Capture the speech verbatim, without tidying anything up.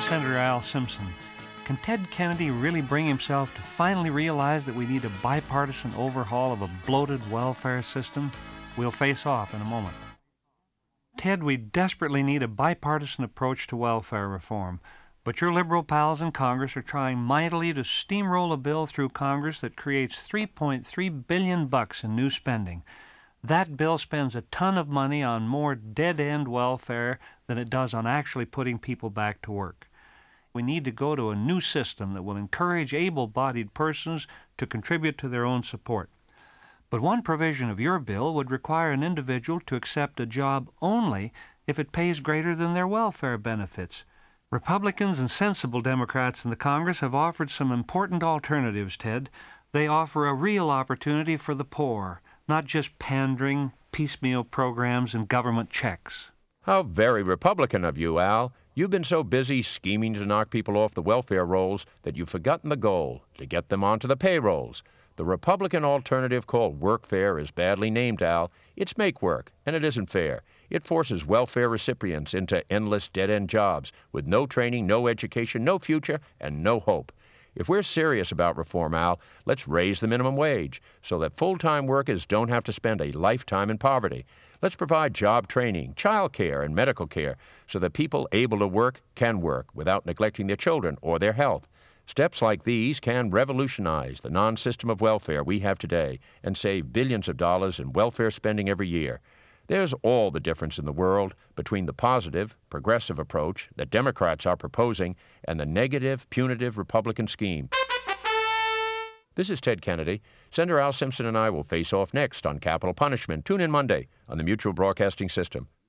Senator Al Simpson. Can Ted Kennedy really bring himself to finally realize that we need a bipartisan overhaul of a bloated welfare system? We'll face off in a moment. Ted, we desperately need a bipartisan approach to welfare reform, but your liberal pals in Congress are trying mightily to steamroll a bill through Congress that creates three point three billion dollars bucks in new spending. That bill spends a ton of money on more dead-end welfare than it does on actually putting people back to work. We need to go to a new system that will encourage able-bodied persons to contribute to their own support. But one provision of your bill would require an individual to accept a job only if it pays greater than their welfare benefits. Republicans and sensible Democrats in the Congress have offered some important alternatives, Ted. They offer a real opportunity for the poor, not just pandering, piecemeal programs, and government checks. How very Republican of you, Al. You've been so busy scheming to knock people off the welfare rolls that you've forgotten the goal, to get them onto the payrolls. The Republican alternative called workfare is badly named, Al. It's make work, and it isn't fair. It forces welfare recipients into endless dead-end jobs with no training, no education, no future, and no hope. If we're serious about reform, Al, let's raise the minimum wage so that full-time workers don't have to spend a lifetime in poverty. Let's provide job training, child care, and medical care so that people able to work can work without neglecting their children or their health. Steps like these can revolutionize the non-system of welfare we have today and save billions of dollars in welfare spending every year. There's all the difference in the world between the positive, progressive approach that Democrats are proposing and the negative, punitive Republican scheme. This is Ted Kennedy. Senator Al Simpson and I will face off next on Capital Punishment. Tune in Monday on the Mutual Broadcasting System.